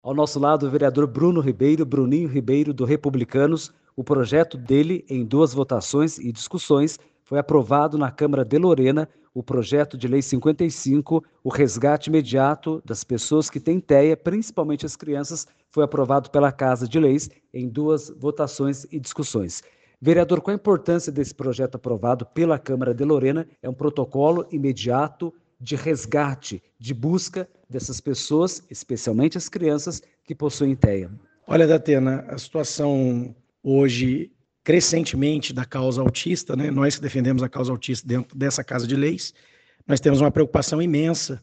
Ao nosso lado, o vereador Bruno Ribeiro, Bruninho Ribeiro, do Republicanos. O projeto dele, em 2 votações e discussões, foi aprovado na Câmara de Lorena, o projeto de lei 55, o resgate imediato das pessoas que têm TEA, principalmente as crianças, foi aprovado pela Casa de Leis em 2 votações e discussões. Vereador, qual a importância desse projeto aprovado pela Câmara de Lorena? É um protocolo imediato de resgate, de busca dessas pessoas, especialmente as crianças que possuem TEA. Olha, Datena, a situação hoje, crescentemente, da causa autista, né? Nós que defendemos a causa autista dentro dessa Casa de Leis, nós temos uma preocupação imensa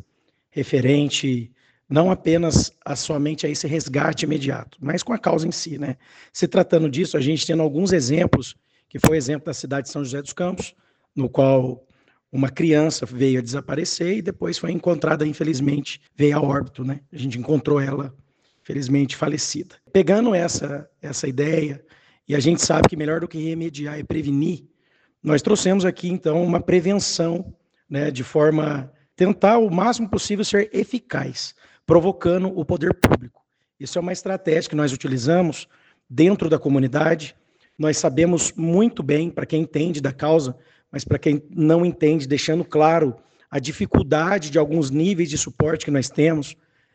referente não apenas somente a esse resgate imediato, mas com a causa em si, né? Se tratando disso, a gente tendo alguns exemplos, que foi o exemplo da cidade de São José dos Campos, no qual uma criança veio a desaparecer e depois foi encontrada, infelizmente, veio a óbito, né? A gente encontrou ela, felizmente, falecida. Pegando essa ideia, e a gente sabe que melhor do que remediar é prevenir, nós trouxemos aqui, então, uma prevenção, né, de forma tentar o máximo possível ser eficaz, provocando o poder público. Isso é uma estratégia que nós utilizamos dentro da comunidade. Nós sabemos muito bem, para quem entende da causa, mas para quem não entende, deixando claro a dificuldade de alguns níveis de suporte que nós temos,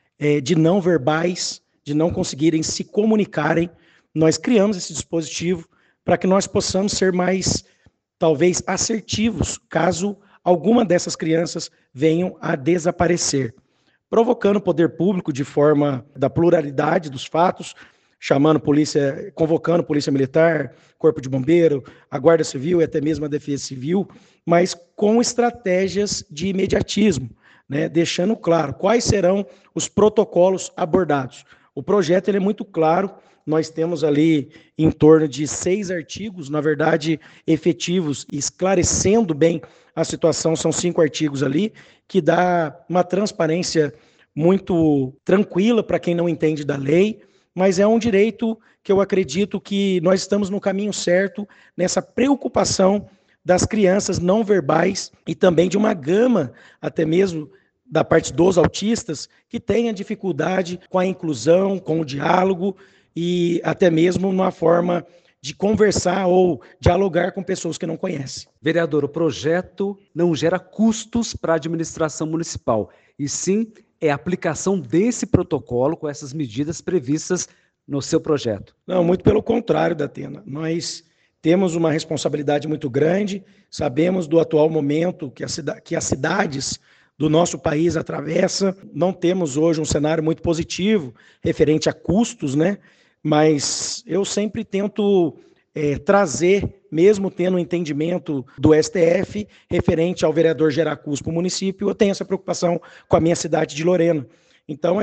de não verbais, de não conseguirem se comunicarem. Nós criamos esse dispositivo para que nós possamos ser mais, talvez, assertivos, caso alguma dessas crianças venham a desaparecer, provocando o poder público de forma da pluralidade dos fatos, chamando polícia, convocando polícia militar, corpo de bombeiro, a guarda civil e até mesmo a defesa civil, mas com estratégias de imediatismo, né, deixando claro quais serão os protocolos abordados. O projeto ele é muito claro, nós temos ali em torno de 6 artigos, na verdade, efetivos, esclarecendo bem a situação, são 5 artigos ali, que dá uma transparência muito tranquila para quem não entende da lei, mas é um direito que eu acredito que nós estamos no caminho certo nessa preocupação das crianças não verbais e também de uma gama, até mesmo da parte dos autistas, que têm a dificuldade com a inclusão, com o diálogo e até mesmo uma forma de conversar ou dialogar com pessoas que não conhecem. Vereador, o projeto não gera custos para a administração municipal, e sim é a aplicação desse protocolo com essas medidas previstas no seu projeto. Não, muito pelo contrário, Datena. Nós temos uma responsabilidade muito grande, sabemos do atual momento que as cidades do nosso país atravessam. Não temos hoje um cenário muito positivo referente a custos, né? Mas eu sempre tento trazer, mesmo tendo um entendimento do STF, referente ao vereador gerar custo para o município, eu tenho essa preocupação com a minha cidade de Lorena. Então,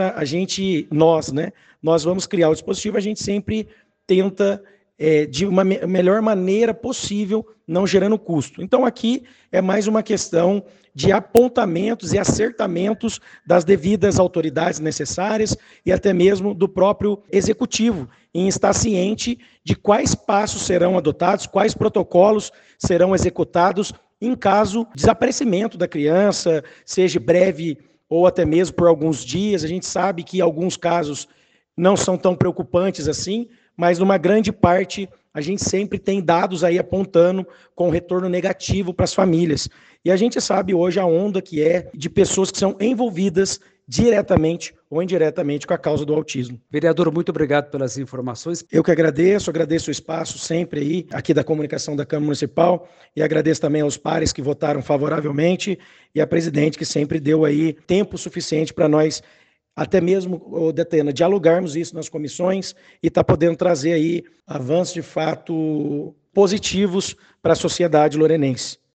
nós vamos criar o dispositivo, a gente sempre tenta, de uma melhor maneira possível, não gerando custo. Então, aqui é mais uma questão de apontamentos e acertamentos das devidas autoridades necessárias e até mesmo do próprio executivo, em estar ciente de quais passos serão adotados, quais protocolos serão executados em caso de desaparecimento da criança, seja breve ou até mesmo por alguns dias. A gente sabe que alguns casos não são tão preocupantes assim, mas numa grande parte a gente sempre tem dados aí apontando com retorno negativo para as famílias. E a gente sabe hoje a onda que é de pessoas que são envolvidas diretamente ou indiretamente com a causa do autismo. Vereador, muito obrigado pelas informações. Eu que agradeço o espaço sempre aí, aqui da comunicação da Câmara Municipal, e agradeço também aos pares que votaram favoravelmente e a presidente que sempre deu aí tempo suficiente para nós, até mesmo, Datena, dialogarmos isso nas comissões e tá podendo trazer aí avanços de fato positivos para a sociedade lorenense.